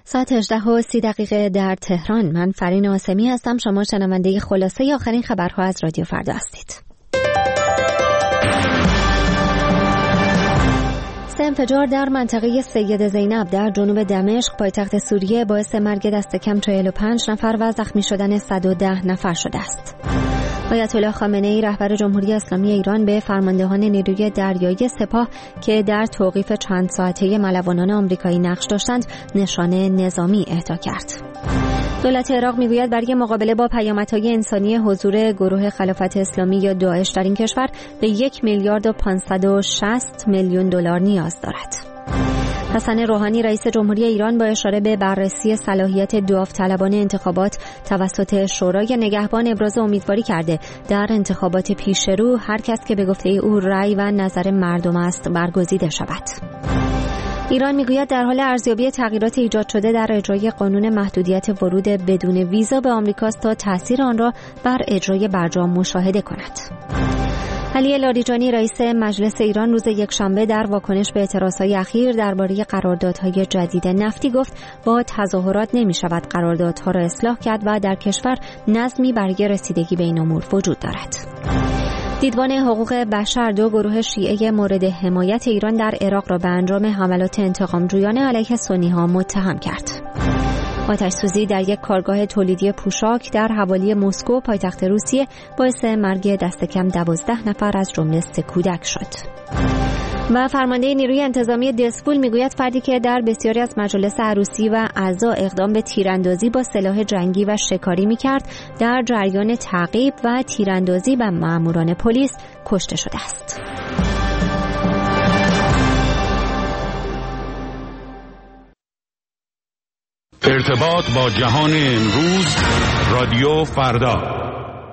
ساعت 18:30 در تهران. من فرین آسمی هستم. شما شنونده خلاصه آخرین خبرها از رادیو فردا هستید. سه انفجار در منطقه سید زینب در جنوب دمشق پایتخت سوریه باعث مرگ دست کم 45 نفر و زخمی شدن 110 نفر شده است. آیت الله خامنه‌ای رهبر جمهوری اسلامی ایران به فرماندهان نیروی دریایی سپاه که در توقیف چند ساعته ملوانان آمریکایی نقش داشتند نشانه نظامی اهدا کرد. دولت عراق میگوید برای مقابله با پیامدهای انسانی حضور گروه خلافت اسلامی یا داعش در این کشور به 1,560,000,000 دلار نیاز دارد. حسن روحانی رئیس جمهوری ایران با اشاره به بررسی صلاحیت داوطلبانه انتخابات توسط شورای نگهبان ابراز امیدواری کرده در انتخابات پیشرو هر کس که به گفته او رأی و نظر مردم است برگزیده شود. ایران میگوید در حال ارزیابی تغییرات ایجاد شده در اجرای قانون محدودیت ورود بدون ویزا به آمریکاست تا تاثیر آن را بر اجرای برجام مشاهده کند. علی لاریجانی رئیس مجلس ایران روز یکشنبه در واکنش به اعتراضهای اخیر درباره قراردادهای جدید نفتی گفت با تظاهرات نمی‌شود قراردادها را اصلاح کرد و در کشور نظمی برای رسیدگی به این امور وجود دارد. دیدبان حقوق بشر دو گروه شیعه مورد حمایت ایران در عراق را به انجام حملات انتقامجویانه علیه سنی‌ها متهم کرد. آتش‌سوزی در یک کارگاه تولیدی پوشاک در حوالی مسکو پایتخت روسیه باعث مرگ دست کم 12 نفر از جمله 3 کودک شد. و فرمانده نیروی انتظامی دسپول میگوید فردی که در بسیاری از مجالس عروسی و عزا اقدام به تیراندازی با سلاح جنگی و شکاری میکرد در جریان تعقیب و تیراندازی به ماموران پلیس کشته شده است. ارتباط با جهان امروز، رادیو فردا.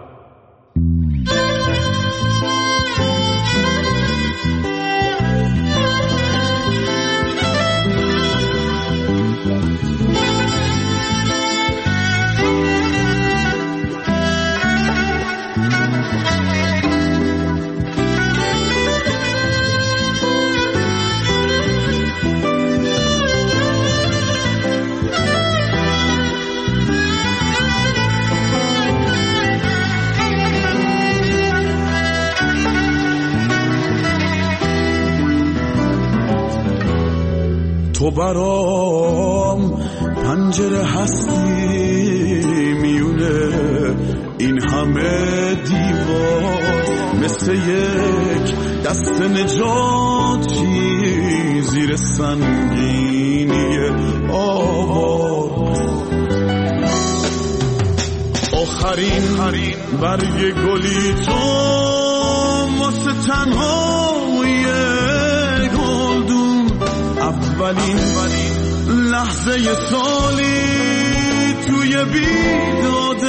تو برام پنجره هستی میونه این همه دیوار، مثل یک دست نجاتی زیر سنگینی آوار. آخرین برگ گلی تو واسه تنهای گلدون، اولین لحظه سالی توی بیداد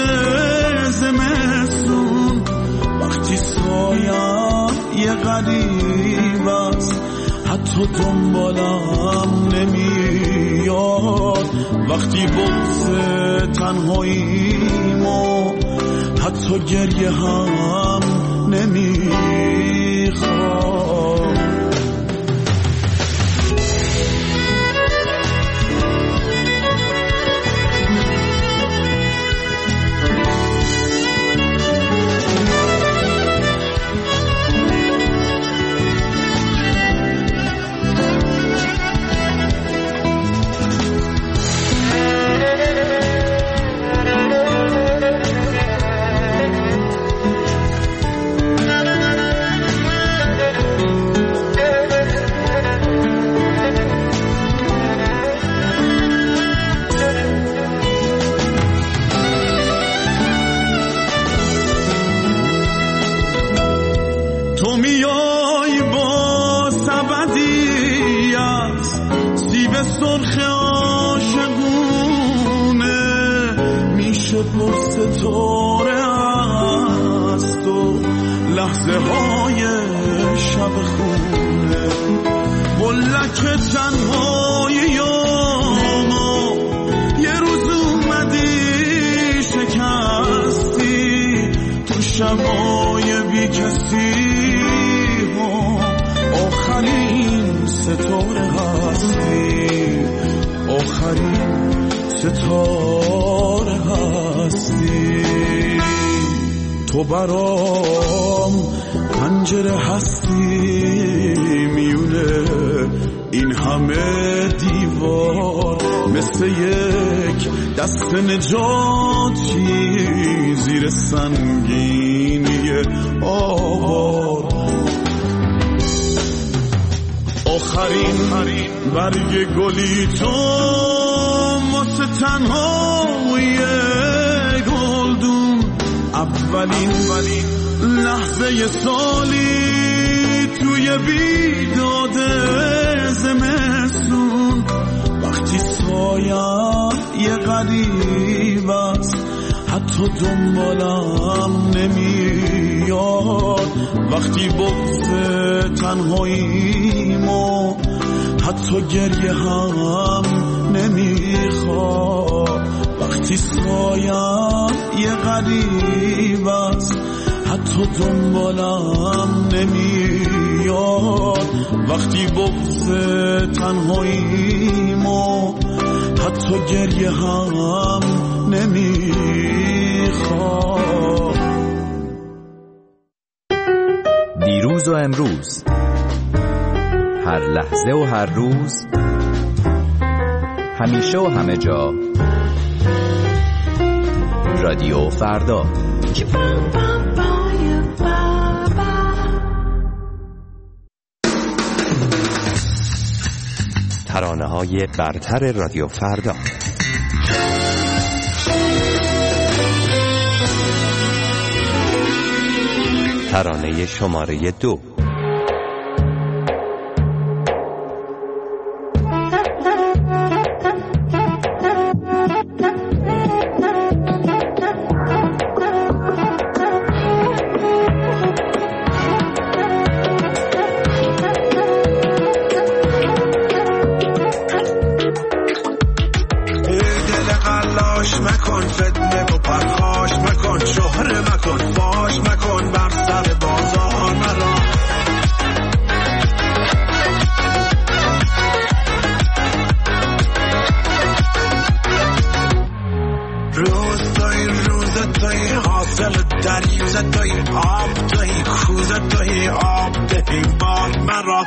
زمستون، وقتی سایم یه غریب است حتی دنبالم نمیاد، وقتی بغض تنهاییمو حتی گریه هم نمیخواد. تو میای با سبدیت سیب سرخ عاشقونه، میشه پر ستاره است و لحظه های شب خونه، بلک تنهایی ما یه روز اومدی شکستی تو شبای بی کسی، آخرین ستاره هستی، آخرین ستاره هستی. تو برام پنجره هستی میونه این همه دیوار، مثل یک دست نجاتی زیر سنگینی آوار. آخرین برگ گلی تو واسه تنهای گلدون، اولین لحظه سالی توی بیداد زمستون. وقتی سایم یه غریب است حتی دنبالم نمیاد، وقتی بغض تنهاییمو حتی گریه هم نمیخواد. وقتی سایم یه غریب است حتی دنبالم نمیاد، وقتی بغض تنهاییمو حتی گریه هم نمیخواد. دیروز و امروز، هر لحظه و هر روز، همیشه و همه جا، رادیو فردا. ترانه‌های برتر رادیو فردا. ترانه شماره 2. مکن فتنه و پرخاش مکن، شهره مکن، فاش مکن، بر سر بازار مرا. روز توی حاصل دریوز توی آب توی کوزه توی آب دهی بار مرا.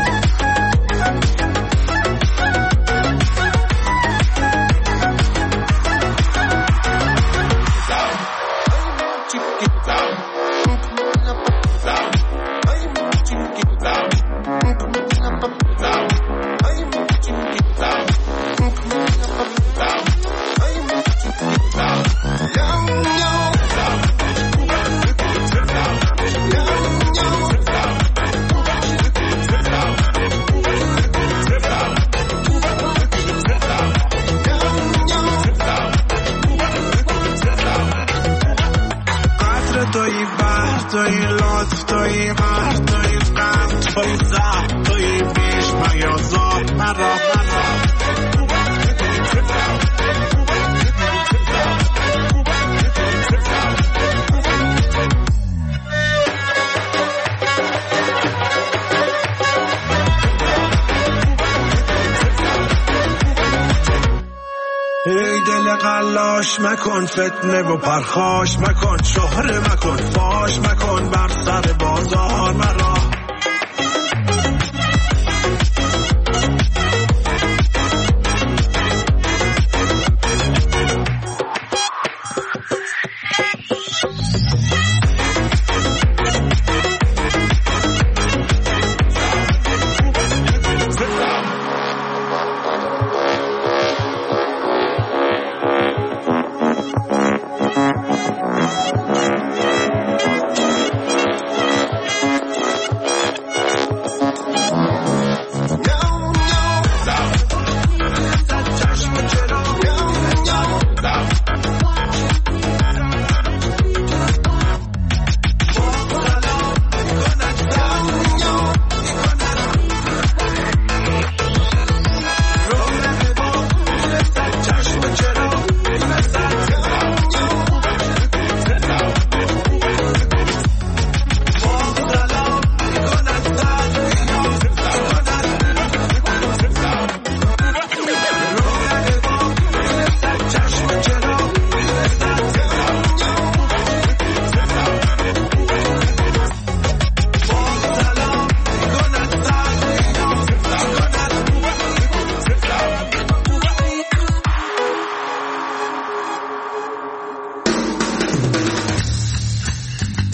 قلاش مکن فتنه و پرخاش مکن، شهره مکن، فاش مکن، بر سر بازار مرا.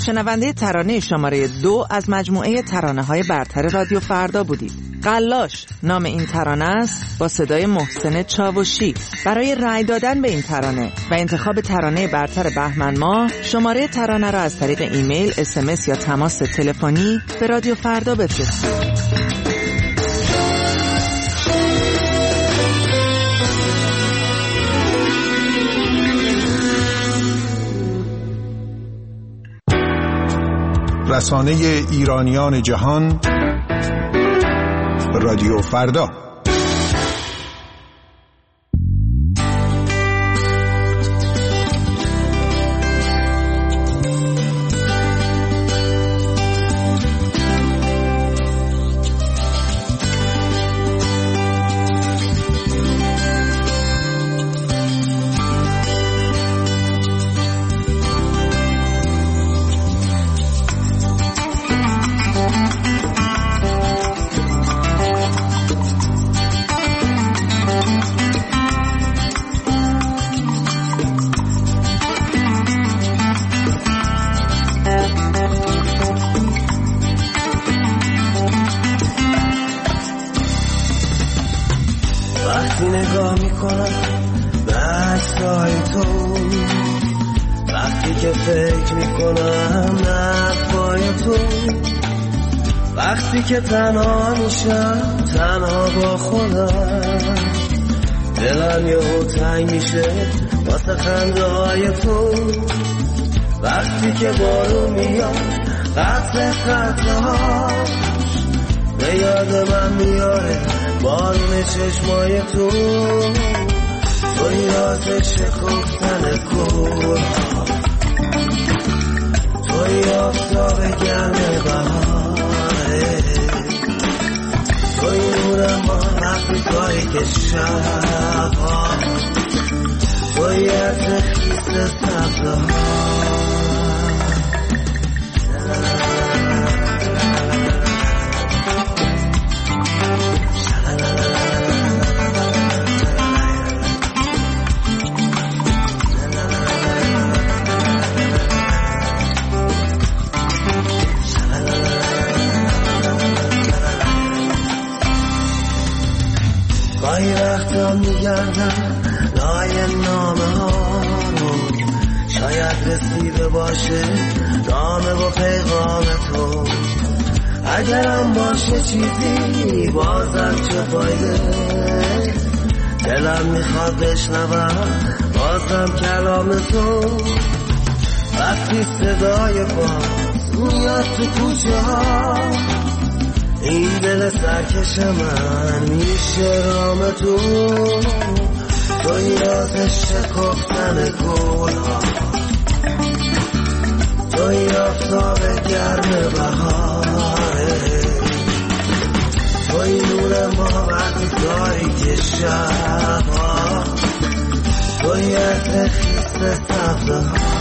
شنونده ترانه شماره 2 از مجموعه ترانه‌های برتر رادیو فردا بودید. قلاش نام این ترانه است، با صدای محسن چاوشی. برای رأی دادن به این ترانه و انتخاب ترانه برتر بهمن ماه، شماره ترانه را از طریق ایمیل، SMS یا تماس تلفنی به رادیو فردا بفرستید. رسانه ایرانیان جهان، رادیو فردا. وقتی که فکر میکنم نفای تو، وقتی که تنها میشم تنها با خودم، دلم یهو تنگ میشه واسه خنده های تو، وقتی که بارون میاد قطره قطرهاش به یاد من میاره بارون چشمای تو، توی آتش شکفتن گلها، توی آفتاب گرم بهاره، توی نور ما وقتی تاریک شبها، توی عطر خیس سبزها. گاهی وقتا میگردم لای نامه ها رو، شاید رسیده باشه نامه و پیغام تو، اگرم باشه چیزی بازم چه فایده، دلم میخواد بشنوم بازم کلام تو، وقتی صدای باز میاد تو کوچه ها، این دل سرکش من میشه رام تو، توی آتش شکفتن گلها، توی آفتاب گرم بهاره، توی نور ما وقتی تاریک شبها، توی عطر خیس سبزها.